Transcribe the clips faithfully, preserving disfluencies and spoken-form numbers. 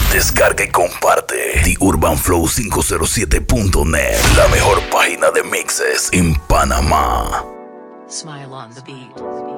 Descarga y comparte The Urban Flow cinco cero siete punto net, la mejor página de mixes en Panamá. Smile on the beat.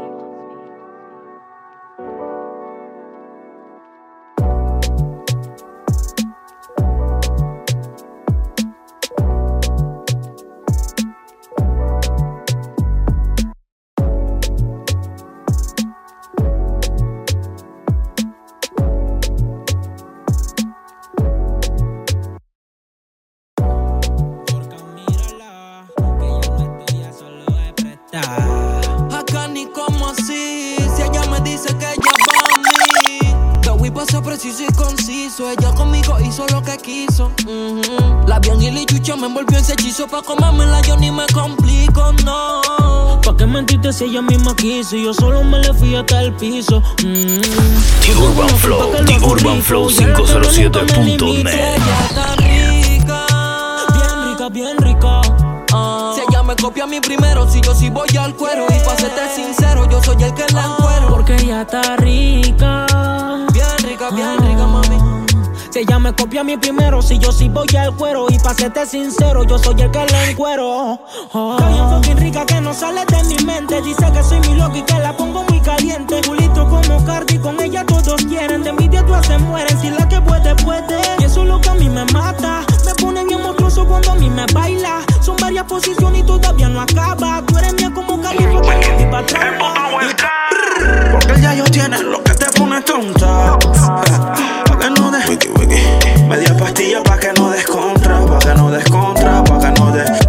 Acá ni como así, si ella me dice que ella va a mí. The whip pasa preciso y conciso, ella conmigo hizo lo que quiso. Mm-hmm. La bien y la chucha me envolvió en ese hechizo, pa' comérmela yo ni me complico, no. ¿Pa' qué mentiste si ella misma quiso? Y yo solo me le fui hasta el piso. Mm-hmm. The Urban Flow, The Urban Flow cinco cero siete punto net. Ella está rica, Bien rica, bien rica. uh. Si ella me copia a mí primero, si yo sí voy al cuero. Y pa' serte sincero, yo soy el que la encuero. Porque ella está rica. Bien rica, bien rica, mami. Si ella me copia a mí primero, si yo sí voy al cuero. Y pa' serte sincero, yo soy el que la encuero. Oh. Está bien fucking rica que no sale de mi mente. Dice que soy mi loco y que la pongo muy caliente. Culito como Cardi, con ella todos quieren. De envidia todas se mueren, si la que puede, puede. Y eso es lo que a mí me mata. Me pone bien monstruoso cuando a mí me baila. Son varias posiciones y todavía no acaba. Tú eres mía como califa, pero no pa' atrás. Porque el yayo tiene lo que te pone tonta. Pa' que no des wiki, wiki. Media pastilla pa' que no des contra. Pa' que no des contra, pa' que no des.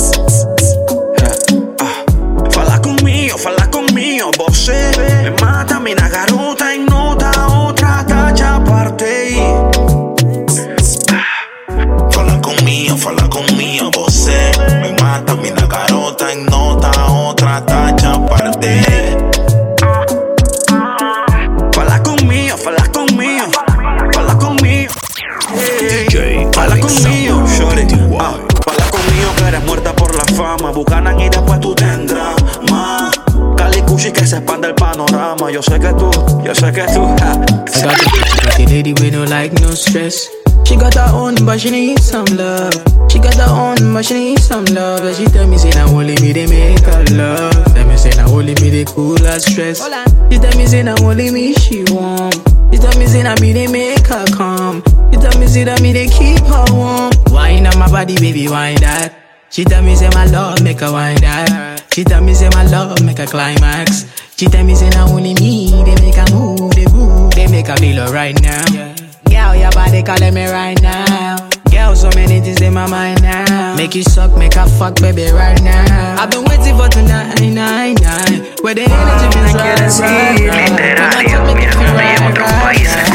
Fala conmigo, fala conmigo. Você me mata, mina garota. Y nota otra tacha aparte. Fala conmigo, fala conmigo. Você me mata, mina garota. Y nota otra tacha aparte. Fala conmigo, fala conmigo. Fala conmigo. D J Fala conmigo, shorty. T Y. Ah, fala conmigo que eres muerta por la fama. Bucanan y después tú tendrás más. Cali Cushi que se expande el panorama. Yo sé que tú, yo sé que tú. Ja. I got the pretty lady with no like no stress. She got her own but she need some love. She got her own but she need some love. And she tell me say now only me they make her love. Tell me say now only me they cool her stress. She tell me say now only me she want. She tell me say now me they make her calm. She tell me say that me they keep her warm. Wine on my body baby wine that. She tell me say my love make her wine that. She tell me say my love make her climax. She tell me say now only me they make her move, they move, they make her feel alright now. Girl, your body calling me right now. Girl, so many things in my mind now. Make you suck, make her fuck, baby, right now. I've been waiting for tonight, nine, nine. Where the energy feels right, right, right. Literario, mi hermana y en otros países.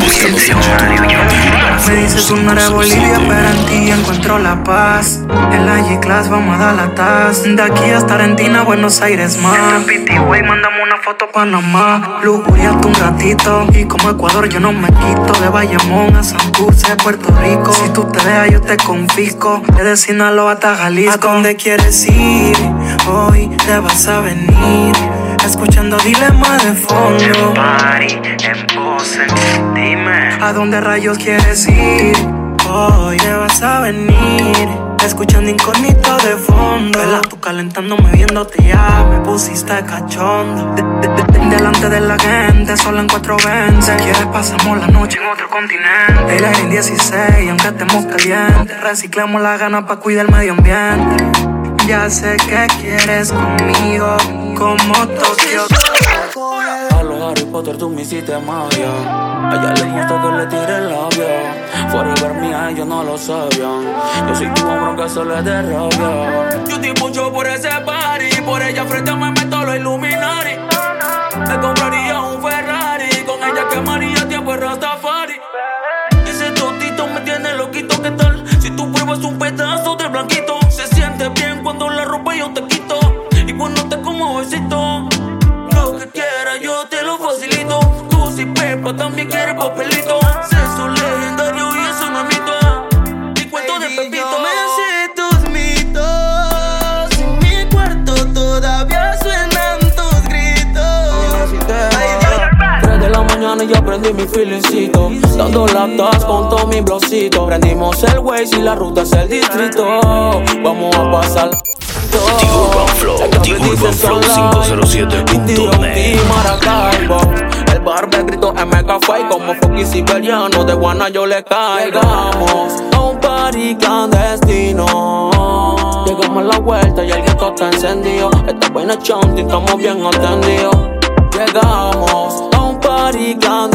Me dices tú no eres Bolivia, pero en ti encuentro la paz. En la G-Class vamos a dar la taz. De aquí hasta Argentina, Buenos Aires más. En Piti, güey, mandame una foto Panamá. Lujuria hasta un ratito. Y como Ecuador yo no me quito. De Bayamón a Santurce, Puerto Rico. Si tú te dejas yo te confisco. Desde Sinaloa hasta Jalisco. ¿A dónde quieres ir? Hoy te vas a venir. Escuchando dilema de fondo. Party en pose, dime. ¿A dónde rayos quieres ir? Hoy te vas a venir. Escuchando incógnito de fondo. Vela tú calentándome viéndote ya. Me pusiste cachondo. De, de, de, de, delante de la gente, solo en cuatrocientos veinte. Si quieres pasamos la noche en otro continente. Ella en dieciséis, aunque estemos calientes. Reciclamos la gana pa' cuidar el medio ambiente. Ya sé que quieres conmigo, como Tokio. A los Harry Potter tú me hiciste magia. A ella le gusta que le tire el labio. Forever mía, ellos no lo sabían. Yo soy tu hombre que solo es de rabia. Yo te mucho por ese party. Por ella frente a me meto los Illuminati. Me compraría un Ferrari. Con ella quemaría tiempo en Rastafari. Ese totito me tiene loquito, ¿qué tal? Si tú pruebas un pedazo de blanquito. Se siente bien cuando la ropa yo te quito. Y cuando te como besito. Lo que quieras yo te lo facilito. Tú si Pepa también quieres papelito. Sexo legendario y eso no es mito. Mi cuento de Pepito. Me sé tus mitos. En mi cuarto todavía suenan tus gritos. Tres de la mañana y ya prendí prendí mi feelicito. Dando latas con todo mi blocito. Prendimos el Waze y la ruta es el distrito. Vamos a pasar The Urban Flow, The Urban Flow cinco cero siete punto net. Maracaibo, el barber grito en Mega Fight. Como Foki Siberiano, de Guana yo le caigamos a un party clandestino. Llegamos a la vuelta y el gueto está encendido. Esta vaina chanty, estamos bien atendidos. Llegamos a un party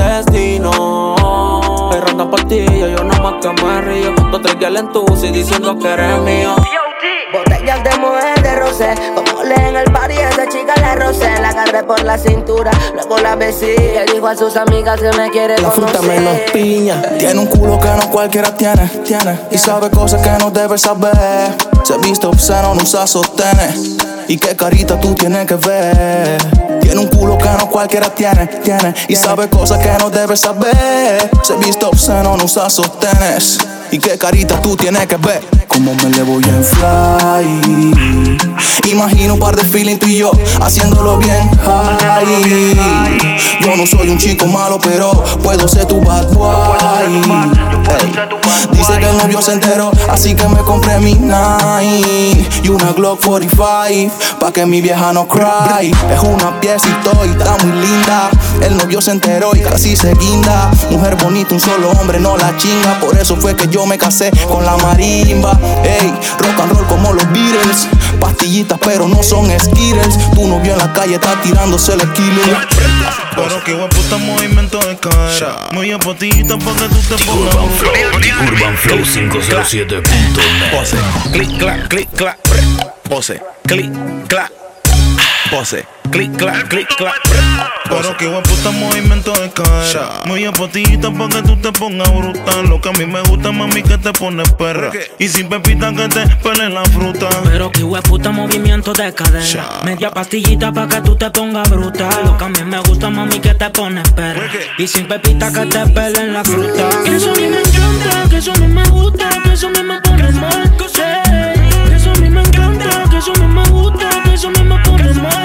clandestino. Perrando pastillas, yo nada más que me río. Dos tres gales en tu y diciendo que eres mío. Botellas de mujer de rosé, como leen en el party esa chica la rosé. La agarré por la cintura, luego la besé. Le dijo a sus amigas que me quiere la conocer. fruta menos piña. Tiene un culo que no cualquiera tiene, tiene. Y sabe cosas que no debe saber. Se viste obsceno, no usa sostenes. Y qué carita tú tienes que ver. Tiene un culo que no cualquiera tiene, tiene. Y sabe cosas que no debe saber. Se viste obsceno, no usa sostenes. Y qué carita tú tienes que ver. Cómo me le voy a fly. Imagino un par de feeling tú y yo haciéndolo bien high. Yo no soy un chico malo, pero puedo ser tu bad boy. Hey. Dice que el novio se enteró, así que me compré mi nine y una Glock cuarenta y cinco pa' que mi vieja no cry. Es una piecito y está muy linda. El novio se enteró y casi se guinda. Mujer bonita, un solo hombre no la chinga. Por eso fue que yo me casé con la marimba. Ey, rock and roll como los Beatles. Pastillitas pero no son Skittles. Tu novio en la calle está tirándose el killer. Pero que guaputa movimiento de cadera. Muy apotita pa' que tú te pongas Urban Flow, The Urban Flow cinco cero siete punto net. Pose, clic, clac, clic, clac. Pose, clic, clac. Pose, clic, clac, clic, clac. Pero que guaputa movimiento de cadera. Muy apotita pa' que tú te pongas brutal. Lo que a mí me gusta, mami, que te pones perra. Y sin pepita que te pele la fruta. Pero que hueputa movimiento de cadera. Media pastillita pa' que tú te pongas brutal. Lo que a mí me gusta, mami, que te pones perra. Y sin pepita que te pelen la fruta. Que eso a mí me encanta, que eso a mí me gusta, que eso a mí me pone mal. Que eso a mí me encanta, que eso a mí me gusta, que eso a mí me pone mal.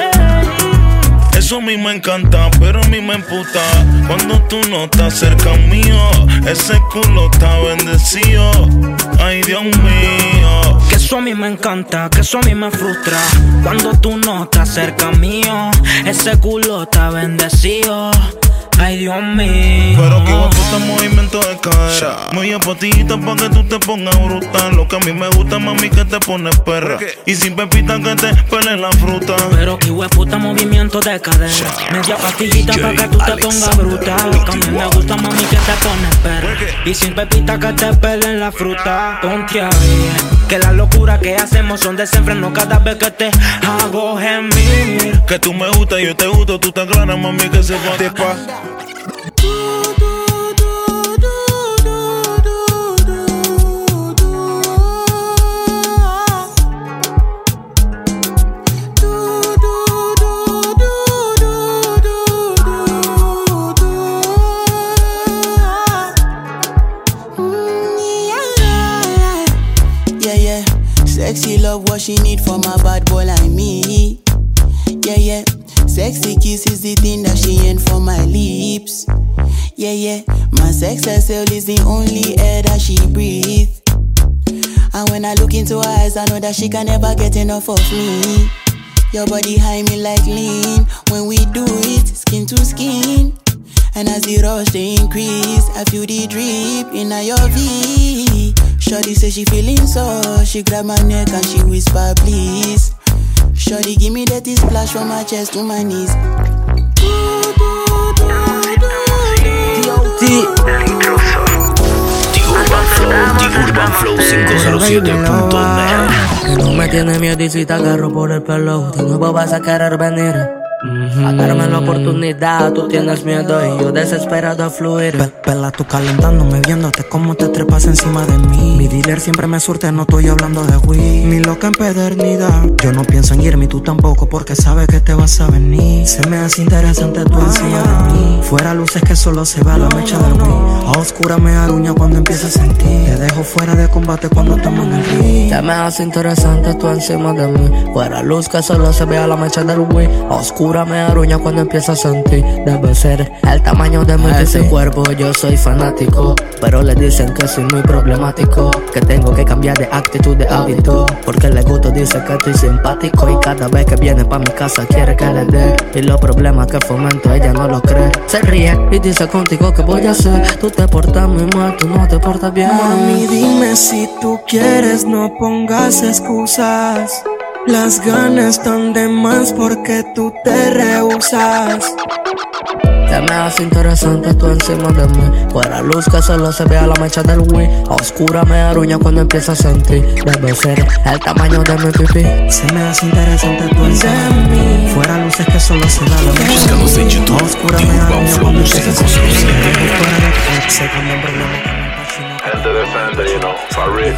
Eso a mí me encanta, pero a mí me emputa cuando tú no estás cerca mío. Ese culo está bendecido. Ay, Dios mío. Que eso a mí me encanta, que eso a mí me frustra cuando tú no estás cerca mío. Ese culo está bendecido. Ay, Dios mío. Pero que guaputa movimiento de cadera. Muy apotita pa' que tú te pongas brutal. Lo que a mí me gusta, mami, que te pones perra. Y sin pepita que te pele la fruta. Pero que hueputa movimiento de cadera. Media pastillita pa' que tú te pongas brutal. Lo que a mí me gusta, mami, que te pones perra. Y sin pepita que te pelen la fruta. Ponte a ver que la locura que hacemos son desenfreno cada vez que te hago gemir. Que tú me gustas, yo te gusto, tú te aclaras, mami, que se va de pa'. Sexy love, what she need from a bad boy like me. Yeah, yeah. Sexy kiss is the thing that she ain't for my lips. Yeah, yeah. My sex herself is the only air that she breathes. And when I look into her eyes, I know that she can never get enough of me. Your body high me like lean. When we do it, skin to skin. And as the rush they increase, I feel the drip in your V. Shorty say she feeling so. She grab my neck and she whisper please. Shorty give me that splash from my chest to my knees. The Urban Flow, The Urban Flow cinco cero siete punto net. Que no me tiene miedo y si te agarro por el pelo, de nuevo vas a querer venir. A darme la oportunidad, tú tienes miedo y yo desesperado a fluir. Pe Pela, tú calentándome, viéndote cómo te trepas encima de mí. Mi dealer siempre me surte, no estoy hablando de weed. Mi loca empedernida, yo no pienso en irme y tú tampoco, porque sabes que te vas a venir. Se me hace interesante tu encima de mí. Fuera luces que solo se va la mecha del weed. A oscura me aruña cuando empiezo a sentir. Te dejo fuera de combate cuando estamos en el ring. Se me hace interesante tú encima de mí. Fuera luz que solo se vea la mecha del weed. A oscura me me aruña cuando empiezo a sentir. Debe ser el tamaño de mi ese cuerpo. Yo soy fanático, pero le dicen que soy muy problemático, que tengo que cambiar de actitud, de hábito, porque le gusto dice que estoy simpático. Y cada vez que viene pa' mi casa quiere que le dé. Y los problemas que fomento ella no lo cree. Se ríe y dice contigo que voy a hacer. Tú te portas muy mal, tú no te portas bien. Mami, dime si tú quieres, no pongas excusas. Las ganas están de más porque tú te rehusas. Te me hace interesante tú encima de mí. Fuera luz que solo se vea la mecha del Wii. A oscura me aruña cuando empiezo a sentir. Debe ser el tamaño de mi pipí. Se me hace interesante tú encima de mí. Fuera luces que solo se vea la mecha del Wii. A oscura me aruña cuando empiezo a sentir. Se cambia en problema. Gente defende, you know, for real.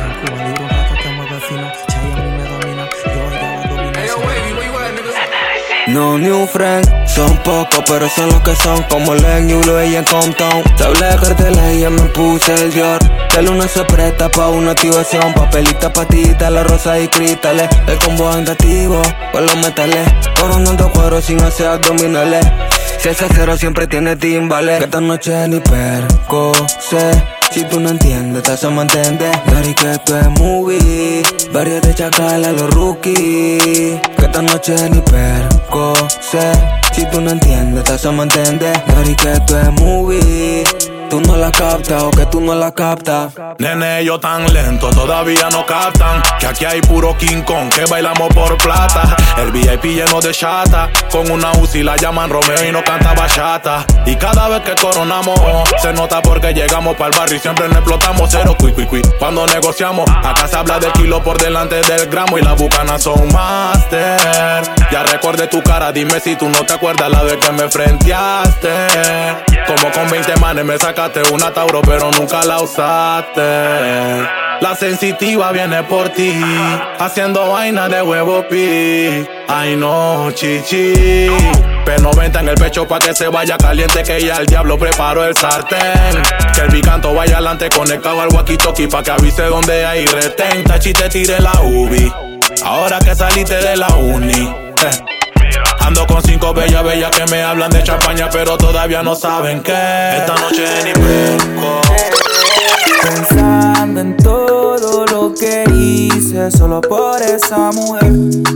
No new friends, son pocos pero son los que son. Como Len, Yulo y en Compton. Te hablé de carteles y ya me puse el Dior. De luna se presta pa' una activación. Papelita, patita, la rosa y cristales. El combo andativo con los metales. Coronando cuero sin hacer abdominales. Si ese cero siempre tiene timbales. Que esta noche ni perco sé. Si tú no entiendes, te hacemos entender. Dari que esto es movie. Varios de chacal a los rookies. Que esta noche ni perco sé. Si tú no entiendes, te hacemos entender. Dari que esto es movie. Tú no la captas o que tú no la captas. Nene, yo tan lento, todavía no captan que aquí hay puro King Kong, que bailamos por plata. El V I P lleno de chata, con una Uzi la llaman Romeo y no canta bachata. Y cada vez que coronamos, se nota porque llegamos pa'l barrio y siempre nos explotamos. Cero cui cui cui, cuando negociamos, acá se habla de kilo por delante del gramo. Y las bucanas son master. Ya recordé tu cara, dime si tú no te acuerdas la vez que me frenteaste. Como con veinte manes me sacaste una Tauro pero nunca la usaste. La sensitiva viene por ti, haciendo vaina de huevo pi. Ay no, chichi. P noventa en el pecho pa' que se vaya caliente, que ya el diablo preparó el sartén. Que el bicanto vaya adelante conectado al walkie-talkie pa' que avise donde hay retén. Tachi te tire la ubi, ahora que saliste de la uni. eh. Ando con cinco bellas, bellas que me hablan de champaña, pero todavía no saben que esta noche ni perco. Pensando en todo lo que hice solo por esa mujer.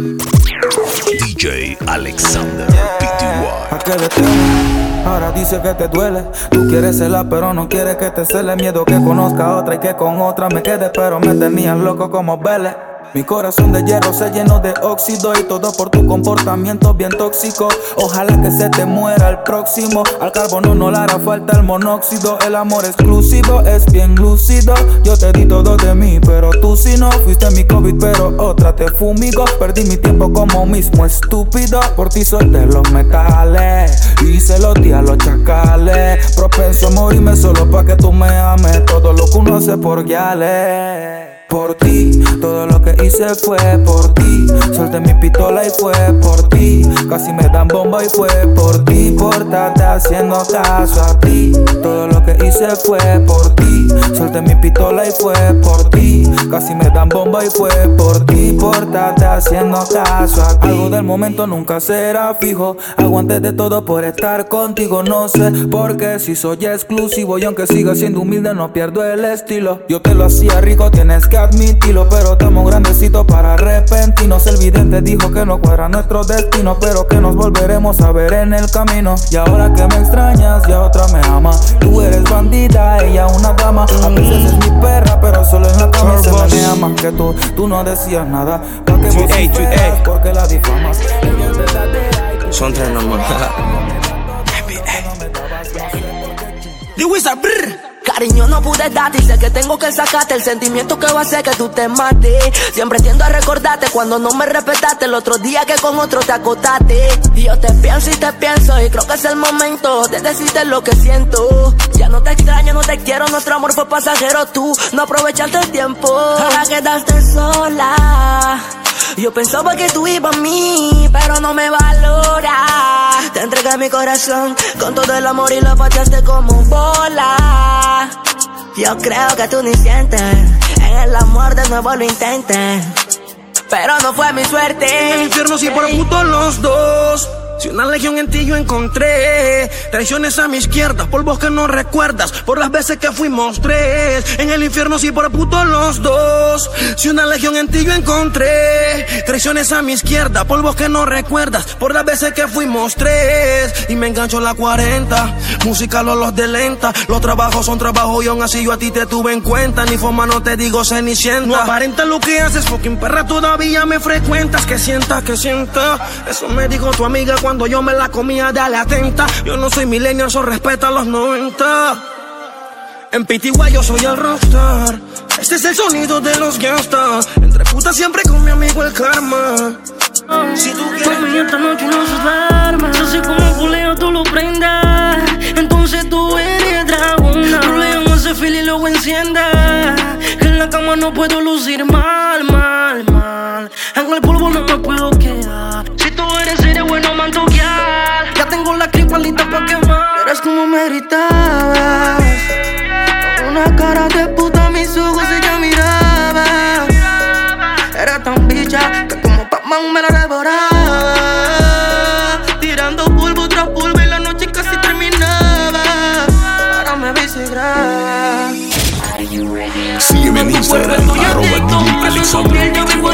D J Alexander P T Y. ¿A qué le temes? Ahora dice que te duele. Tú quieres celar pero no quieres que te cele. Miedo que conozca a otra y que con otra me quede, pero me tenías loco como Vélez. Mi corazón de hierro se llenó de óxido y todo por tu comportamiento bien tóxico. Ojalá que se te muera el próximo. Al carbono no le hará falta el monóxido. El amor exclusivo es bien lúcido. Yo te di todo de mí, pero tú si no. Fuiste mi COVID, pero otra te fumigó. Perdí mi tiempo como mismo estúpido. Por ti solté los metales, hice los días los chacales. Propenso a morirme solo pa' que tú me ames. Todo lo que uno hace por guiales. Por ti, todo lo que hice fue por ti. Solté mi pistola y fue por ti. Casi me dan bomba y fue por ti. Por estarte haciendo caso a ti. Todo lo que hice fue por ti. Solté mi pistola y fue por ti. Casi me dan bomba y fue por ti. Por estarte haciendo caso a ti. Algo del momento nunca será fijo. Aguanté de todo por estar contigo. No sé por qué si soy exclusivo. Y aunque siga siendo humilde no pierdo el estilo. Yo te lo hacía rico, tienes que admitirlo, pero estamos grandecitos para arrepentirnos. El vidente dijo que no cuadra nuestro destino, pero que nos volveremos a ver en el camino. Y ahora que me extrañas, ya otra me ama. Tú eres bandida, ella una dama. A veces es mi perra, pero solo en la cama se menea más que tú. Tú no decías nada, pa' que vos esperas, porque la difamas. Ella es verdadera y tú son tres nomás. The Wizard, brr. Cariño, no pude darte y sé que tengo que sacarte el sentimiento que va a hacer que tú te mates. Siempre tiendo a recordarte cuando no me respetaste el otro día que con otro te acostaste. Y yo te pienso y te pienso y creo que es el momento de decirte lo que siento. Ya no te extraño, no te quiero, nuestro amor fue pasajero. Tú no aprovechaste el tiempo, ahora quedaste sola. Yo pensaba que tú ibas a mí, pero no me valora. Te entregué mi corazón con todo el amor y lo pateaste como bola. Yo creo que tú ni sientes, en el amor de nuevo lo intentes, pero no fue mi suerte. En el infierno siempre putos los dos. Si una legión en ti yo encontré, traiciones a mi izquierda, polvos que no recuerdas, por las veces que fuimos tres, en el infierno sí por puto los dos. Si una legión en ti yo encontré, traiciones a mi izquierda, polvos que no recuerdas, por las veces que fuimos tres, y me engancho la cuarenta, música los de lenta, los trabajos son trabajos y aún así yo a ti te tuve en cuenta, ni forma no te digo cenicienta, no aparenta lo que haces, fucking perra todavía me frecuentas, que sientas, que sienta, eso me dijo tu amiga cuando yo me la comía, dale atenta, yo no soy millennial, so respeta los noventa. En P T Y yo soy el rockstar, este es el sonido de los gangsters, entre putas siempre con mi amigo el karma. Si tú quieres, mami, esta noche no se duerme, yo sé como culeo tú lo prendas, entonces tú eres dragona. Problema ese fil y luego encienda, que en la cama no puedo lucir mal, mal, mal. En el polvo no me puedo quedar, si tú eres eres bueno mantoquear. Ya tengo la clipa lista pa' quemar, eres como me gritabas, con una cara de puta mis ojos ella miraba. Era tan bicha que como Pac-Man me la devoraba, tirando polvo tras polvo y la noche casi terminaba. Ahora me ves grave. Sígueme en Instagram, arroba D J Alexandre.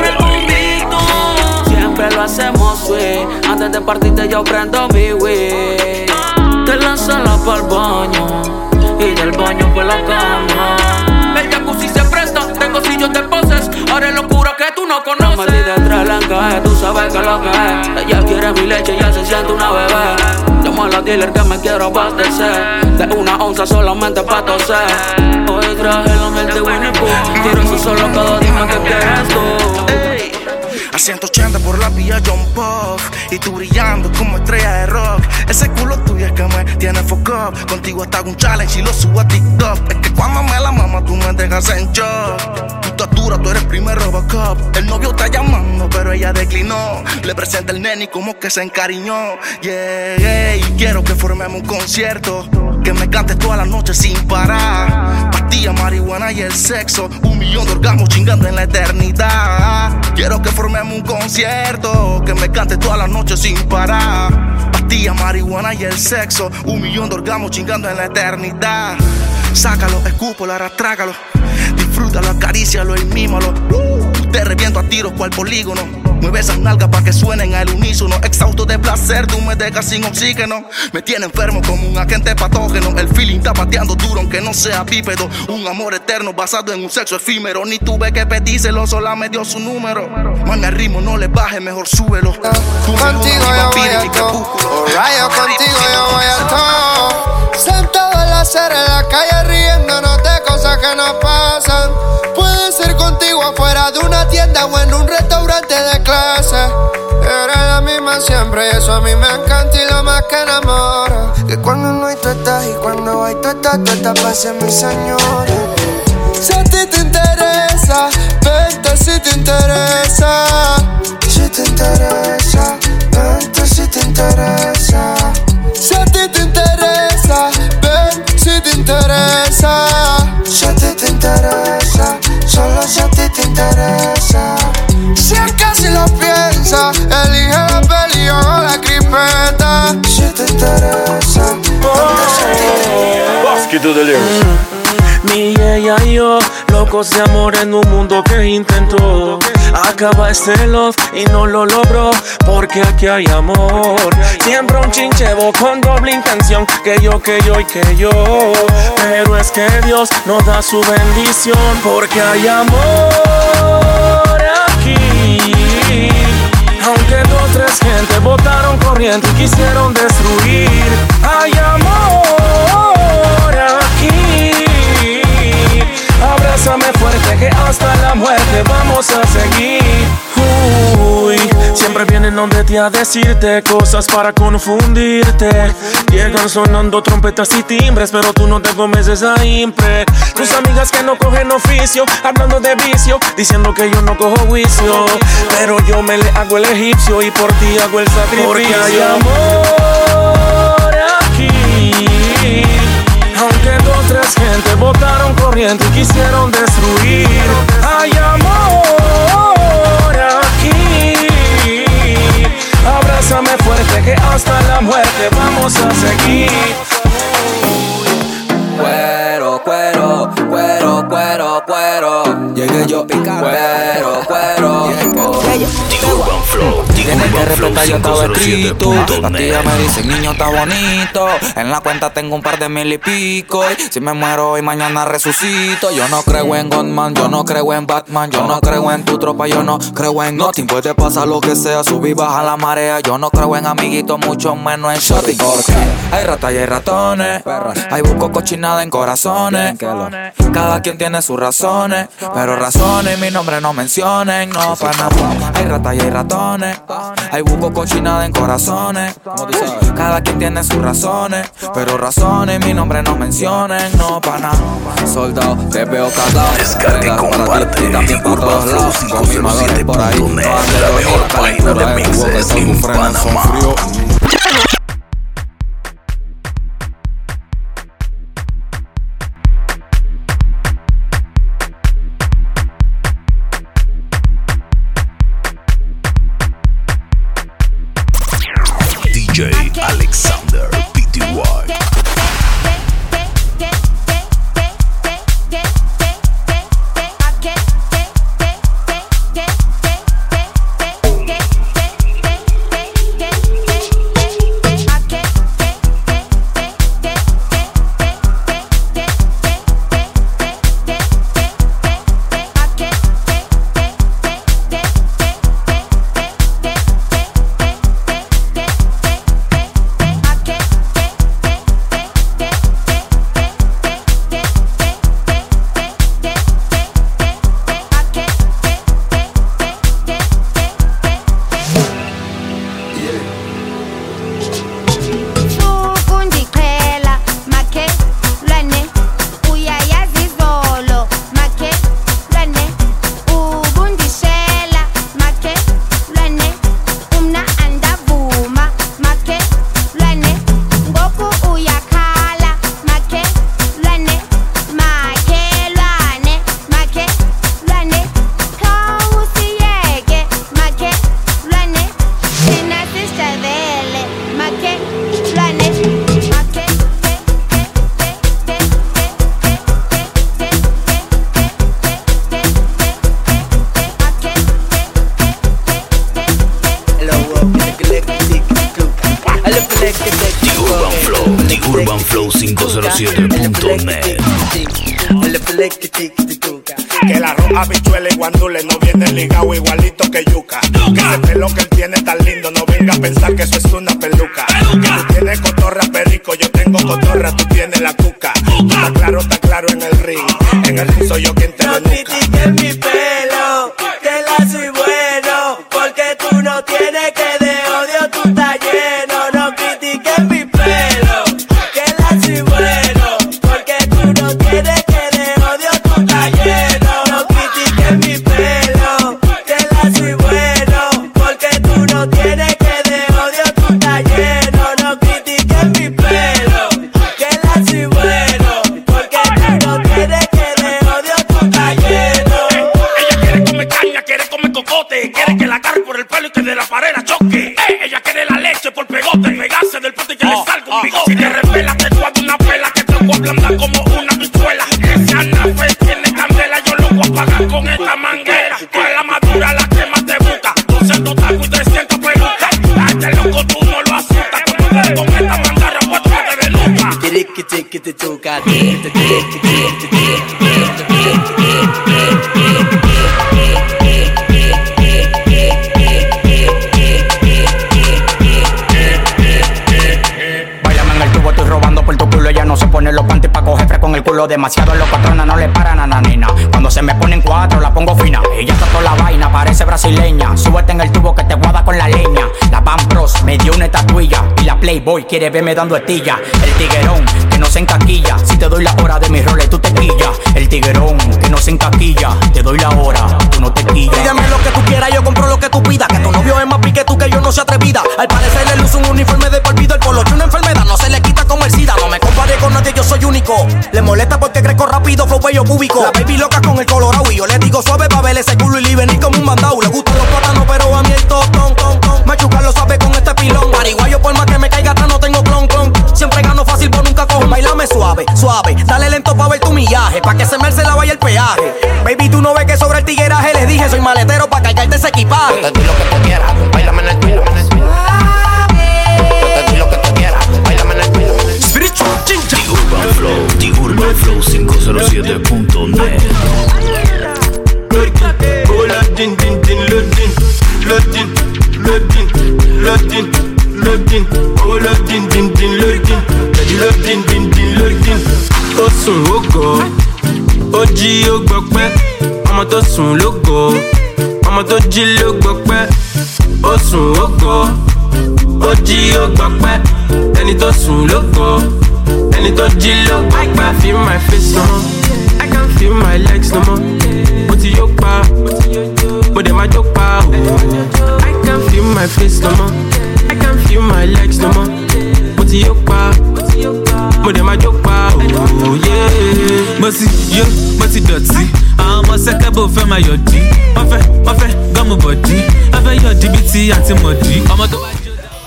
Siempre lo hacemos sweet, antes de partirte yo prendo mi weed. Te lanzala pa'l baño y del baño pa' la cama. El jacuzzi se presta, tengo sillos de poses, haré locura que tú no conoces. La maldita entre la encaje, tú sabes que es lo que es. Ella quiere mi leche, ya se siente una bebé. Llamo a la dealer que me quiero abastecer, de una onza solamente pa' toser. Hoy traje la miel de Winnie Pooh, quiero eso solo cada dime que quieres tú. Ey. A ciento ochenta por la vía John Puff, y tú brillando como estrella de rock. Ese culo tuyo es que me tiene fuck up. Contigo hasta hago un challenge y lo subo a TikTok. Es que cuando me la mama tú me dejas en shock. Tu estatura, tú eres primer Robocop. El novio está llamando pero ella declinó. Le presenta el nene y como que se encariñó. Yeah, yeah, y quiero que formemos un concierto, que me cantes toda la noche sin parar. Pastilla, marihuana y el sexo, un millón de orgasmos chingando en la eternidad. Quiero que formemos un concierto, que me cantes toda la noche sin parar. Pastilla, marihuana y el sexo, un millón de orgasmos chingando en la eternidad. Sácalo, escúpalo, arrastrágalo, disfrútalo, acarícialo y mímalo. Te reviento a tiros cual polígono. Mueve esas nalgas pa' que suenen al unísono. Exhausto de placer, tú me dejas sin oxígeno. Me tiene enfermo como un agente patógeno. El feeling está pateando duro aunque no sea bípedo. Un amor eterno basado en un sexo efímero. Ni tuve que pedírselo, sola me dio su número. Man, el ritmo no le baje, mejor súbelo. Tú contigo yo voy a todo, rayo contigo yo voy a todo. Sentado en la acera en la calle riéndonos de cosas que no pasan. Puede ser contigo afuera de una tienda o en un restaurante de clase. Eres la misma siempre y eso a mí me encanta y lo más que enamora. Que cuando no hay tú estás y cuando hay tú estás, tú estás para ser mi señora. Si a ti te interesa, vente si te interesa. Si te interesa, vente si te interesa. Si a ti te interesa, ven si te interesa. Si a ti te interesa, solo si a ti te interesa. Si es que si lo piensas, elige la peli o la cripeta. Si te interesa, vente si te interesa. Basquito de lyrics. Mi ella y yo, locos de amor en un mundo que intentó acaba este love y no lo logró, porque aquí hay amor. Siempre un chinchevo con doble intención, que yo, que yo y que yo. Pero es que Dios nos da su bendición, porque hay amor aquí. Aunque dos, tres gente botaron corriente y quisieron destruir, hay amor aquí. Abrázame fuerte que hasta la muerte vamos a seguir. Uy, siempre vienen donde ti a decirte cosas para confundirte. Llegan sonando trompetas y timbres, pero tú no te convences a impre. Tus amigas que no cogen oficio, hablando de vicio, diciendo que yo no cojo juicio. Pero yo me le hago el egipcio y por ti hago el sacrificio. Porque hay amor aquí. Aunque dos, tres gente botaron corriente y quisieron destruir, hay amor aquí. Bésame fuerte que hasta la muerte vamos a seguir. Cuero, cuero, cuero, cuero, cuero. Llegué yo picando. Cuero, cuero. The Urban Flow. Tienes que respetar, yo estaba escrito. Las tías me dicen, niño, está bonito. En la cuenta tengo un par de mil y pico. Y si me muero hoy, mañana resucito. Yo no creo en Godman, yo no creo en Batman. Yo no creo en tu tropa, yo no creo en nothing. Puede pasar lo que sea, subir, baja la marea. Yo no creo en amiguitos, mucho menos en shopping. Porque hay ratas y hay ratones. Hay busco cochinada en corazones. Cada quien tiene sus razones, pero razones mi nombre no mencionen. No, para nada. Hay ratas y hay ratones. Hay busco cochinada en corazones. Cada quien tiene sus razones, pero razones mi nombre no mencionen. No, para nada. Soldado, te veo cagado. Descarga y comparte The Urban Flow cinco cero siete punto net, la mejor página de mixes en Panamá. D J Alexander P T Y. The Urban Flow cinco cero siete punto net. Que el arroz, habichuela y guandule no viene ligado igualito que yuca. Que ese pelo que él tiene tan lindo, no venga a pensar que eso es una peluca. Que tú tienes cotorra perico, yo tengo cotorra, tú tienes la cuca. Está claro, está claro en el ring, en el ring soy yo quien te lo No critiques mi pelo, que la soy bueno, porque tú no tienes que de odio tú estás lleno. No critiques mi pelo, que la soy bueno, porque tú no tienes que de odio tú estás lleno. No critiques mi pelo, que la soy bueno, porque tú no tienes que de odio tú estás lleno. No critiques mi pelo, que la soy bueno, porque tú no tienes que de odio tú estás lleno. Ella quiere comer caña, quiere comer cocote, quiere que la agarre por el pelo y que de la pared la choque. Eh, ella quiere la leche por pegote, pegarse del pote y que le salga un bigote. Si te revela, te guardo una pela que te voy a ablandar como una pichuela. Esa nave tiene candela, yo lo voy a apagar con esta manguera. Con la madura la quema te busca, doscientos tacos y trescientos pelucas. A este loco tú no lo asustas, como te con esta manguera puesto de beluca. Tiki tiki tiki tuka, tiki tiki tiki tiki tiki. Báilame en el tubo, estoy robando por tu culo. Ella no se pone los panties pa' coger fresco en el culo. Demasiado los patronas no le paran a la nena. Cuando se me ponen cuatro la pongo fina. Ella está toda la vaina, parece brasileña. Súbete en el tubo que te guarda con la leña. La Van Bros me dio una estatuilla. Y la Playboy quiere verme dando estilla. El tiguerón que no se encaquilla. Si te doy la hora de mis roles tú te quillas. El tiguerón que no se encaquilla. Te doy la hora, tú no te quillas. Pídeme lo que tú quieras, yo compro lo que tú pidas. Que tu novio es más pique tú que yo no sea atrevida. Al parecer le luce un uniforme de por vida. El poloche una enfermedad, no se le quita como el SIDA. No me comparé con nadie, yo soy único. Le molesta porque crezco rápido, flow bello cúbico. La baby loca con el colorado y yo le digo suave pa' ver ese culo y le venir como un mandado. Le gustan los plátanos pero a mí el tostón, ton, ton. Machucar lo sabe con este pilón. pa' que se me alce la vaya el peaje. Baby, tú no ves que sobre el tigueraje les dije, soy maletero pa' cargarte ese equipaje. Yo te di lo que tú quieras, bailame en el pilo. Yo te di lo que tú quieras, bailame en el pilo. Spiritual Chincha. The Urban Flow, The Urban Flow quinientos siete punto net. Loading, loading, loading, loading, loading, loading, oh loading, din din loading, loading, din din loading. Ó sùn ó gọ̀, ó jí ó gbọpẹ́, ọmọ tó sùn ló gọ̀, ọmọ tó jí ló gbọpẹ́. Ó sùn ó gọ̀, ó jí ó gbọpẹ́, ẹni tó sùn ló gọ̀, ẹni tó jí ló gbọpẹ́. I can feel my face no more, I can feel my legs no more. Mo ti yó pa, mo dẹ̀ máa jó pa o. I can feel my face no more, I can feel my legs no more. Mo ti yó pa, mo dẹ̀ máa jó pa o. Mo ti yó, mo ti dọ̀tí. Àwọn ọmọ sẹ́kẹ́bù fẹ́ máa yọ̀dí. Wọ́n fẹ́, wọ́n fẹ́ gọ́mù bọ̀dí. Wọ́n fẹ́ yọ̀dí bíi ti àti mọ̀dí. Ọmọ tó wá jó.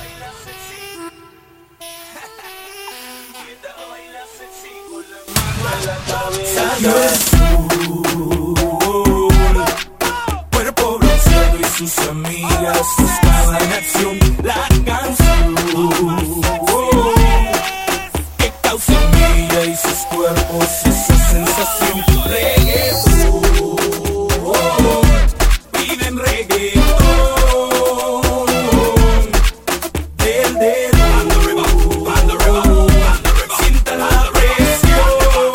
Cuerpo bronceado y sus amigas estaban en acción. La canción que causa en ella y sus cuerpos esa sensación. Reggaetón, piden reggaetón del dedo. Sienta la presión.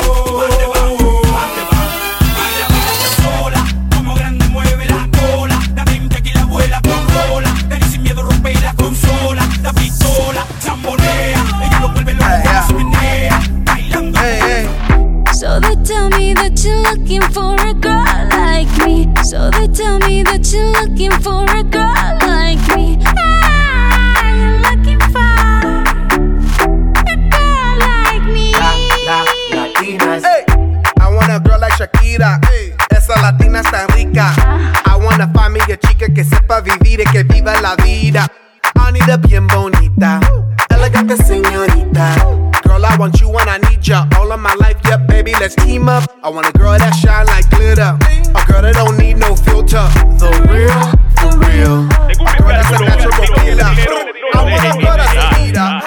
Sola, como grande mueve la cola. La mente aquí la vuela con rola. Dale sin miedo, rompe la consola. La pistola, zambonea. Ella lo vuelve loca, se menea. Bailando. So they tell me that you're looking for a girl like me. So they tell me that you're looking for a girl like me. Ah, you're looking for a girl like me. La, la, latinas. Hey, I want a girl like Shakira. Hey, esa latina está rica. I wanna find me a chica que sepa vivir y que viva la vida. Anita bien bonita, elegante señorita. Girl, I want you and I need ya all of my life, yeah, baby, let's team up. I want a girl that shine like glitter, a girl that don't need no filter. The real, the real, a girl that's a natural killer. I want a girl that's a leader.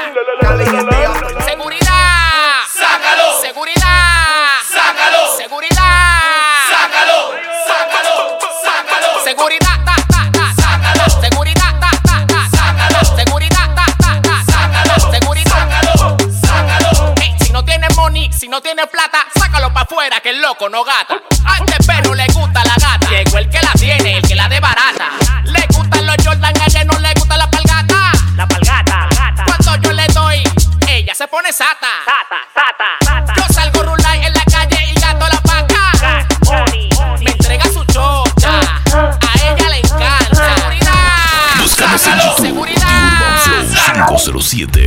Seguridad, sácalo. Seguridad, sácalo. Seguridad, sácalo. Sácalo, sácalo. Seguridad, ta, ta, ta, sácalo. Seguridad, ta, ta, ta, sácalo. Seguridad, ta, ta, ta, sácalo. Seguridad, sácalo. Hey, si no tiene money, si no tiene plata, sácalo pa' afuera que el loco no gata. A este perro le gusta la gata. Llegó el que la tiene, el que la desbarata. Le gustan los Jordan, a ella no le gusta la palgata. La palgata. Cuando yo le doy, ella se pone sata. Sata, sata, sata. Yo salgo rulay en la calle y gato la paca. Me entrega su chocha, a ella le encanta. Seguridad. Búscanos en YouTube. Seguridad. The Urban Flow quinientos siete.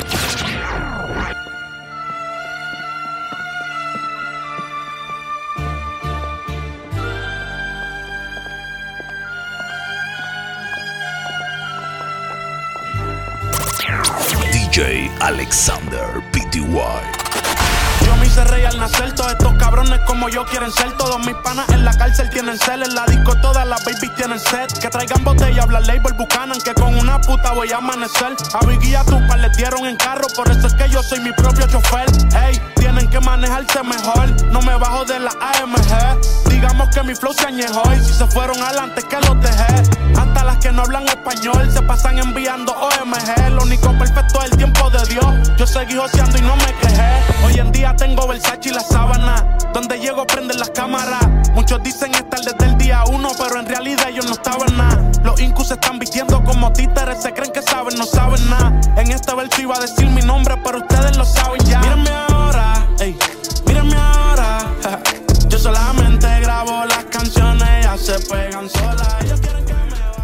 D J Alexander P T Y. Yo me hice rey al nacer, todos estos cabrones como yo quieren ser. Todos mis panas en la cárcel tienen cel, en la disco todas las babies tienen set. Que traigan botella, habla label Buchanan, que con una puta voy a amanecer. A Biggie y a Tupac les dieron en carro, por eso es que yo soy mi propio chofer. Ey, tienen que manejarse mejor, no me bajo de la A M G. Digamos que mi flow se añejó y si se fueron adelante que los dejé. Hasta las que no hablan español se pasan enviando O M G. Lo único perfecto es el tiempo de Dios, yo seguí joseando y no me quejé. Hoy en día tengo Versace y la sábana, donde llego prenden las cámaras. Muchos dicen estar desde el día uno, pero en realidad ellos no estaban nada. Los incus se están vistiendo como títeres, se creen que saben, no saben nada. En este verso iba a decir mi nombre, pero ustedes lo saben ya. Mírenme ahora, ey, mírenme ahora. Yo solamente grabo las canciones, ya se pegan solas. Ellos quieren que me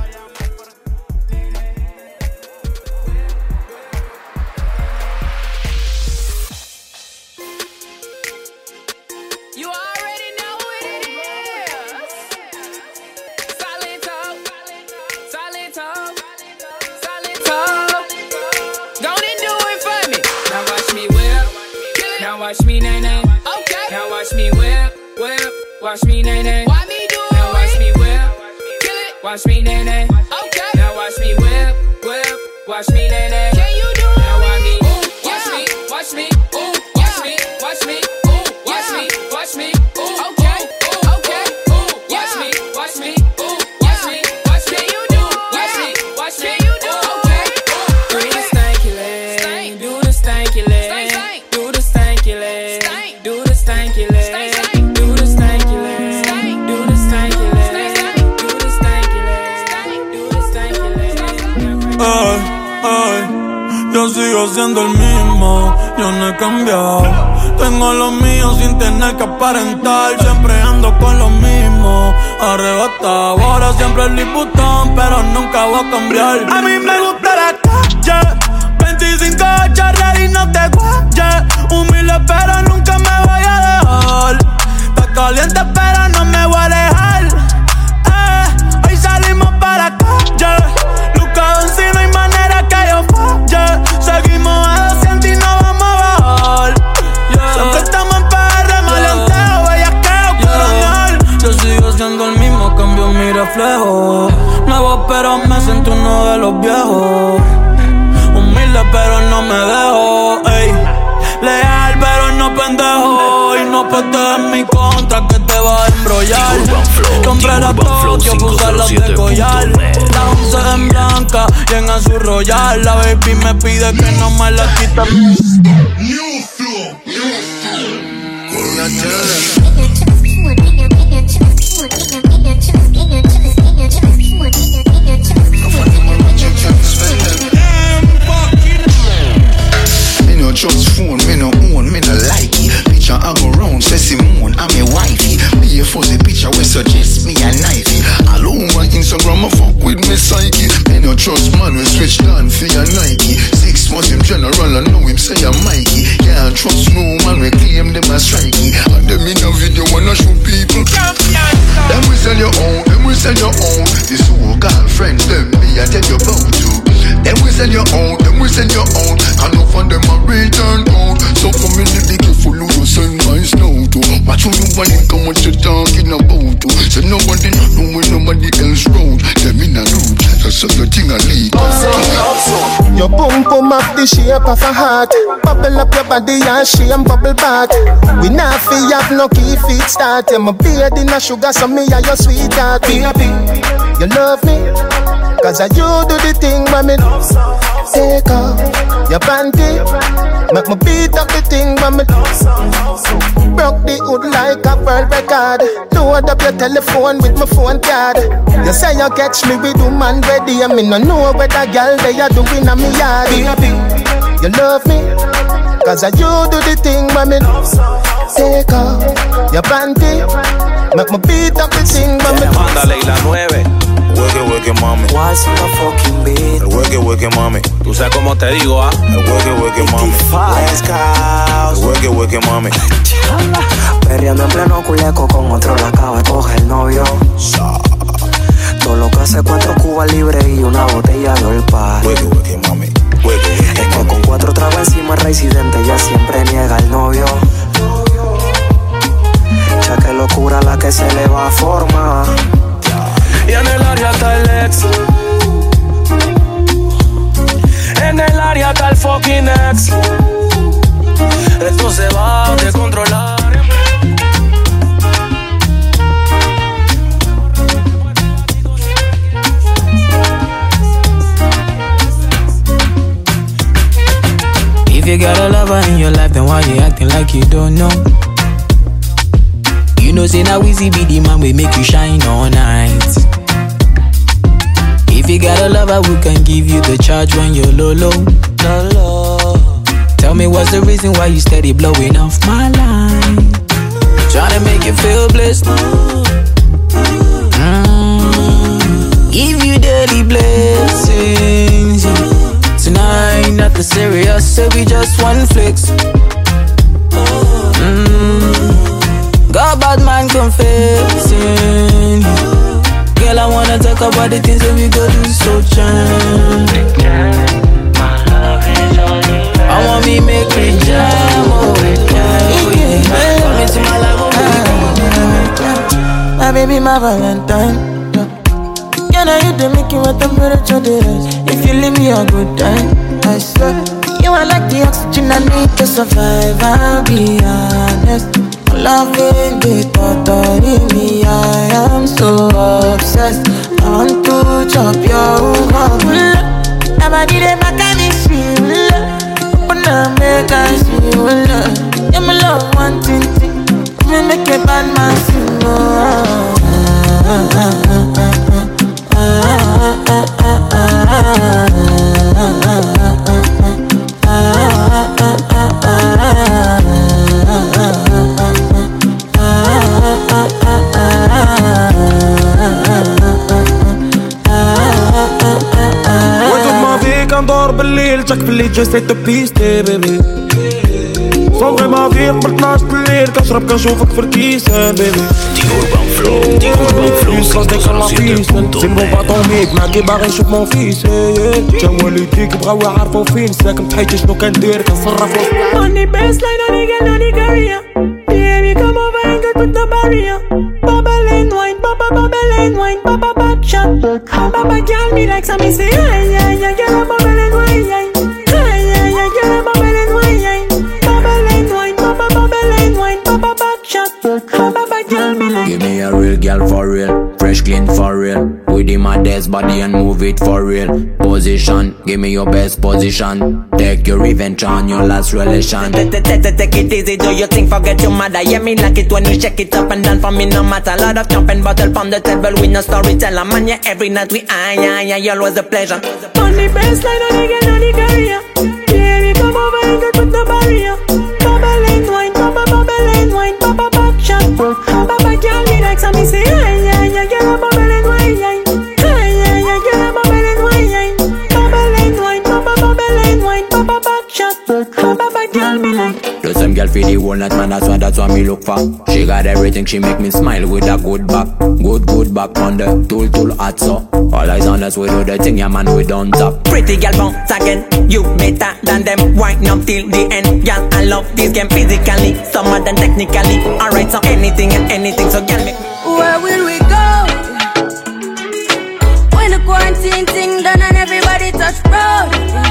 You already know what it is. Solid talk, solid talk, solid talk. Go and do it for me. Now watch me whip. Now watch me nay nay. Okay. Now watch me whip. Watch me, nene. Why me do Now watch me whip. Kill it. Watch me, nene. Okay. Now watch me whip, whip. Watch me, nene. Can you do Now watch me. Ooh, Watch yeah. me, watch me. Ooh, Watch yeah. me, watch me. Ooh, watch Yeah. me, watch me. Ooh, Okay. ooh, Okay. ooh. Ooh, Watch yeah. me, watch me. Ooh, Yeah. watch me, watch me. Can you do Watch Yeah. me, watch me. Can you do Okay. Do Bring the it. stanky leg. Stank. Do the stanky leg. Stank, stank. Do the stanky leg. Stank. Do the stanky leg. Stank, stank. Do the stanky leg. Stank. Do the stanky leg. Stank, stank. Do the stanky leg. Do the stanky leg. Ay, ay, yo sigo siendo el mismo, yo no he cambiado. Tengo lo mío sin tener que aparentar. Siempre ando con lo mismo, arrebatado. Ahora siempre el liputón, pero nunca voy a cambiar. A mí me gusta la calle, veinticinco charlas y no te guayes. Humilde pero nunca me voy a dejar. Está caliente pero no me voy a alejar. Eh, hoy salimos para la calle. Luca Don, no hay manera que yo falle. Seguimos a doscientos y no vamos a bajar. Yeah. Siempre estamos en P R, maleanteo, bellaqueo, coronel. Yo sigo siendo el mismo, cambio mi reflejo. Nuevo pero me siento uno de los viejos. Humilde pero no me dejo, ey. Leal pero no pendejo. Y no puedes en mi contra que te va a embrollar. Compré la Tokio, puse las de collar. La once en blanca y en azul royal. La baby me pide que no me la quite. New flow, new Me no trust phone, me no own, me no like it. Picture I go round, say Simone, I'm a wifey. Me a fuzzy picture we suggest me a knifey. All over Instagram I fuck with me psyche. Me no trust man we switch down for your Nike. Six months him general I know him say I'm Mikey. Can't trust no man we claim them a strikey. And them in a video wanna show people. Them we sell your own, them we sell your own. This whole girlfriends them me I tell you about to. Them we sell your own, them we sell your own. Can no find them a return out. So come in the careful who you send my snow to. Watch who you want and come what you talking about to. So nobody know when nobody else road. Them in a road, that's so the thing I lead. Your boom boom up the shape of a heart. Bubble up your body and shame bubble back. We not fi have no key feet start. Yeah, my beard in a sugar so me and your sweetheart. Baby, you love me cause I you do the thing when me take off your panty. Make me beat up the thing when me broke the hood like a world record. Load up your telephone with my phone card. You say you catch me with woman ready, and me no know where the girl they are doing on me yard. Baby, you love me cause I you do the thing when me take off your panty. Make me beat up the thing when me. Mándale y la nueve. Hueque, hueque, mami. What's the fucking beat? El hueque, hueque, mami. Tú sabes cómo te digo, ah. El hueque, hueque, mami. El hueque, hueque, mami. Perreando en pleno culeco con otro la acaba de coger el novio. Todo lo que hace cuatro cubas libres y una botella de olpar. Hueque, hueque, mami. Hueque, hueque, es que con cuatro tragos encima el residente ya siempre niega el novio. Ya que locura la que se le va a formar. Y en el área está el ex. En el área está el fucking ex. Esto se va a descontrolar. If you got a lover in your life, then why you acting like you don't know? You know, say now Weezy be the man we make you shine all night. If you got a lover who can give you the charge when you're low, low, low, low. Tell me what's the reason why you steady blowing off my line? Tryna make you feel blessed. Mm. Give you daily blessings. Tonight, nothing serious, so we just one flex. Mm. Got bad man confessing. Girl, I wanna talk about the things that we go do so jam. I want me make me jam, oh, yeah. Come into my life, oh, baby. baby, my Valentine. Yeah. Can I hit the Mickey with temperature days? If you leave me a good time, I swear. You are like the oxygen I need to survive, I'll be honest. Loving the thought of me, I am so obsessed. I want to chop your heart. Nobody dey make me feel. Open up, make I see you. Yeah, my love, one thing, me make a bad man sing. Oh, ah, ah, ah, ah, ah, ah, ah, ah, ah, كندور بالليل تاك باللي جاي تو بيستي بيبي صوغي ما فيك بالطناش الليل كنشرب كنشوفك في الكيسان بيبي دي أوربان فلو دي أوربان فلو خمسة وستين سين بون باطوميك معاكي باغي نشوف مون فيس تا والديك بغاو يعرفو فين ساكن بحياتي شنو كندير كنصرف Money baseline on the girl on the career. Baby come over and get with the barrier. Bubble and wine, bubble bubble and wine, bubble back shot. Bubble girl me like some me say yeah yeah yeah girl bubble and wine yeah yeah yeah girl bubble and wine yeah bubble and wine, bubble bubble and wine, bubble back shot. Bubble girl me like. Give me a real girl for real, fresh clean for real. Within my desk body and move it for real. Position, give me your best position. Take your revenge on your last relation. Take it easy, do you think forget your mother? Yeah, me like it when you shake it up and down for me no matter. Lot of jumping bottle on the table, we no storyteller. Man, yeah, every night we aye, aye, aye, always a pleasure. On the baseline, on the girl, on the career. Baby, come over and get with the barrier. Bubble and wine, bubble, bubble and wine, bubble back shot. Bubble girl, me like some me say, yeah, yeah, yeah, girl, bubble and wine, yeah, yeah, yeah, yeah, girl, bubble and wine, yeah, bubble and wine, bubble, bubble and wine, bubble back shot. Bubble girl, me like. The same girl for the whole night, man, that's what, that's what me look for. She got everything, she make me smile with a good back. Good, good back on the tool, tool hot so. All eyes on us, we do the thing, yeah man, we don't top. Pretty girl bounce again, you better than them. Wind up till the end, girl, I love this game physically, summer than technically. Alright, so anything and anything, so girl, make. Where will we go? When the quarantine thing done and everybody touch road.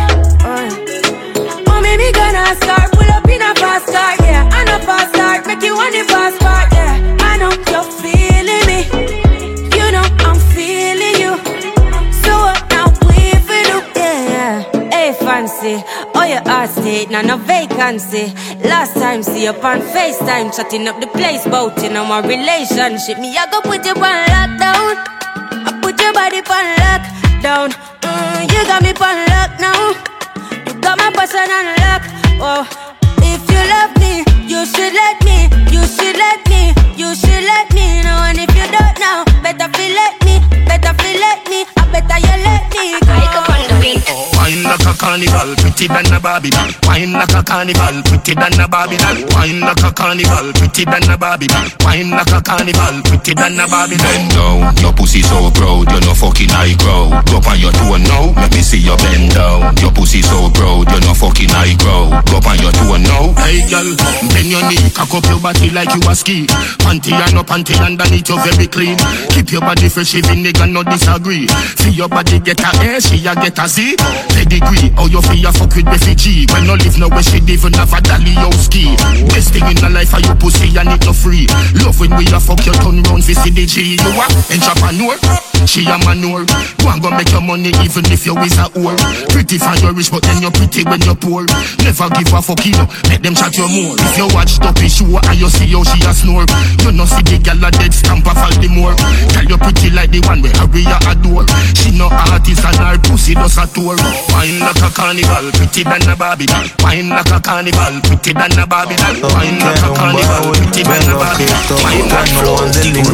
Oh, maybe gonna start, pull up in a fast car, yeah. I know fast start, make you want the fast part, yeah. I know you're feeling me, you know I'm feeling you. So what now we feel do, yeah. Hey fancy, oh your heart state, now no vacancy. Last time see you on FaceTime, chatting up the place, bout you know my relationship. Me I go put you on lockdown, I put your body on lockdown. Mm, you got me on lock now. Got my person on lock. Oh, if you love me, you should let me. You should let me. You should let me know. And if you don't know, better feel let me. Better feel let me. I better you let me go. I go on the beat. Wine like a carnival, pretty than a Barbie doll. Wine like a carnival, pretty than a Barbie doll. Wine like a carnival, pretty than a Barbie doll. Wine like a carnival, pretty than a Barbie doll. Bend down, your pussy so proud, you no fucking high grow. Drop on your toe now, let me see your bend down. Your pussy so proud, you no fucking high grow. Drop on your toe now. Hey girl, bend your knee, cock up your body like you a ski. Panty and no panty underneath you very clean. Keep your body fresh, even nigga no disagree. See your body get a A, she a get a Z. Pedigree, how you feel you fuck with refugee. When no live nowhere, she even have a dolly or ski. Best thing in the life are you pussy and it no free. Love when we a fuck you turn round for C D G. You a entrepreneur, she a manure. Go and go make your money even if you is a whore. Pretty for you rich but then you're pretty when you're poor. Never give a fuck you know, let them chat you more. If you watch Duppy show and you see how she a snore, you no see the girl a dead stamp of all the more. Tell you pretty like the one where Harry a adore. She no artist and her pussy does a tour. Wine like a carnival, pretty than a Barbie doll. Wine like a carnival, pretty than a Barbie doll. Wine like a carnival, pretty than a Barbie doll. Wine like a carnival,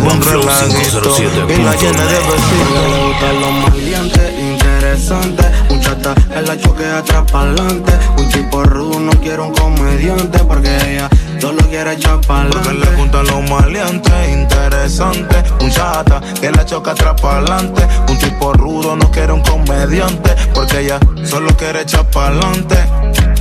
y la llena de besitos. Le gustan los maleantes, interesantes. Un chata que la choque atrás pa'lante. Un tipo rudo, no quiero un comediante. Porque ella solo quiere echar pa'lante. Porque le gustan los maleantes, interesantes. Un chata que la choca atrás pa'lante. Un tipo rudo, no quiere un comediante. Porque ella solo quiere echar pa'lante.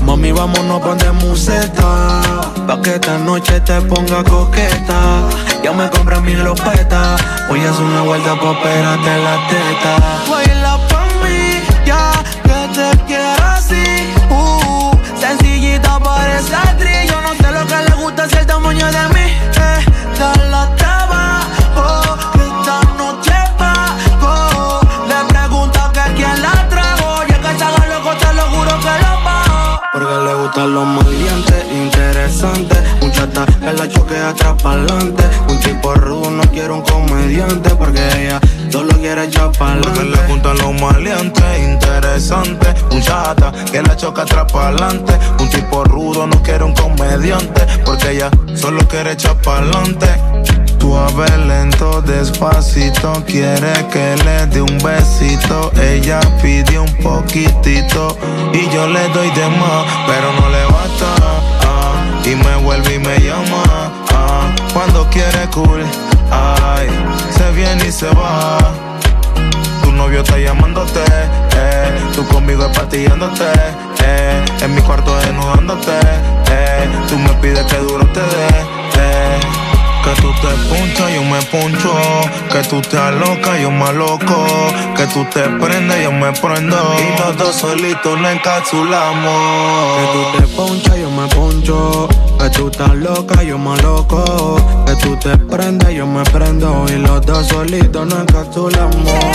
Mami, vámonos pa' de museta, pa' que esta noche te ponga coqueta. Ya me compré mi glopeta, voy a hacer una vuelta pa' operarte la teta. Baila pa' mí, ya que te quiero así. Uh, sencillita parece actriz. Yo no sé lo que le gusta, si el tamaño de mí. Eh, dale abajo, que esta noche pago. Le pregunta que quién la trajo, y es que se haga loco, te lo juro que lo pago. Porque le gustan los maleantes, interesantes. Un chata que la choque atrás pa'lante. Un tipo rudo, no quiero un comediante. Porque ella solo quiere echar pa'lante. Porque le gustan los maleantes, interesantes. Un chata que la choca atrás pa'lante. Un tipo rudo, no quiere un comediante. Porque ella solo quiere echar pa'lante. Suave, lento, despacito. Quiere que le dé un besito. Ella pide un poquitito y yo le doy de más, pero no le basta. Ah, y me vuelve y me llama. Ah, cuando quiere cool, ay, se viene y se va. Tu novio está llamándote, eh, tú conmigo espatillándote, eh, en mi cuarto desnudándote, eh, tú me pides que duro te dé, eh. Que tú te punchas, yo me puncho. Que tú te alocas, yo me aloco. Que tú te prendes, yo me prendo. Y los dos solitos nos encapsulamos. Que tú te ponchas, yo me poncho. Que tú estás loca, yo me aloco. Que tú te prendes, yo me prendo. Y los dos solitos nos encapsulamos.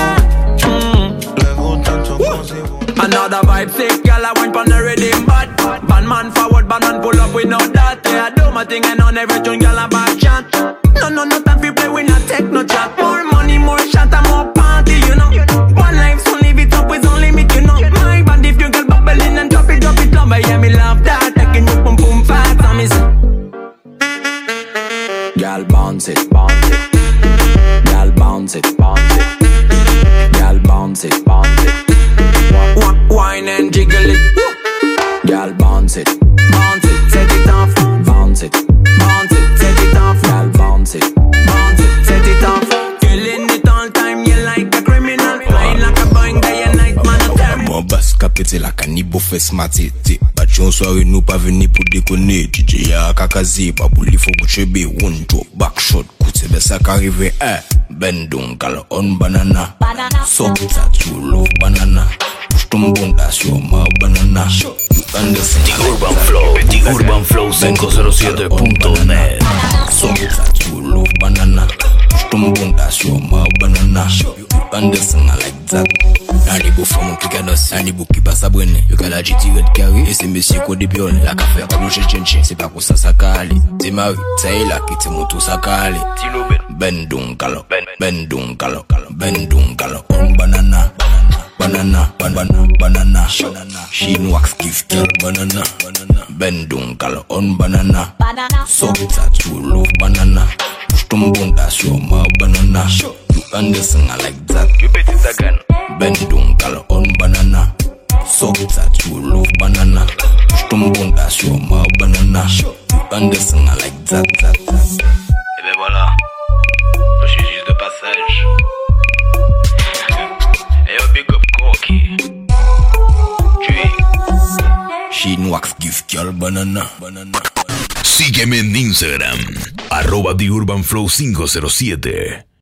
Le gustan sus cosas. Another vibe sick, girl, I went on the rhythm bad. Bad man forward, bad man pull up, we know that. Yeah, I do my thing and on every tune, girl, I back chat. No, no, no time for play, we not take no chat. More money, more shot, and more party, you know. One life, so live it up, with only me, you know. My band, if you get bubbling and drop it, drop it, love, yeah, me love that. Taking you pum pum fast, and me say, girl, bounce it, bounce it. Girl, bounce it, bounce it. Girl, bounce it, bounce it. Wine and jiggle it, girl, bounce it, bounce it, set it off, bounce it, bounce it, set it off, girl, bounce it, bounce it, set it off. Killing it all time, you like a criminal, flying like a Boeing day and night, man, a term. Mon basse capete la canibo fait smartité. Battion soirée nous pas venir pour déconner. D J ya kakazi, pas pour les faux bouchébé, one drop, back shot, coûte c'est ça qu'arrive, eh. Bendung kalo on banana, so that you love banana. Tumbunda sur ma banana. The Urban Flow, The Urban Flow cinco cero siete punto net. So that you love banana. Tumbunda sur ma banana. Anderson I like that. Nani beau femme qui cadosse, nani beau qui passe à brûler. Yo qu'elle a G T red carré et c'est monsieur qui dépiole. La café à bouger chenche, c'est pas pour ça ça calé. C'est Marie, c'est là qui te monte ça calé. Bendung kalo, bendung kalo, bendung kalo on banana. Banana, banana, banana, banana. She wax gift girl banana, banana. Bendung kalo on banana, banana. So that you love banana. Push tumbunda sur ma banana. You understand I like that. You bet it again. Bendung kalo on banana. So that you love banana. Push tumbunda sur ma banana. You understand I like that, that, that. Et ben voilà, je suis juste de passage. Et un big up Corky. Tu es She wax gift girl banana, banana. Sígueme en Instagram, arroba The Urban Flow cinco cero siete.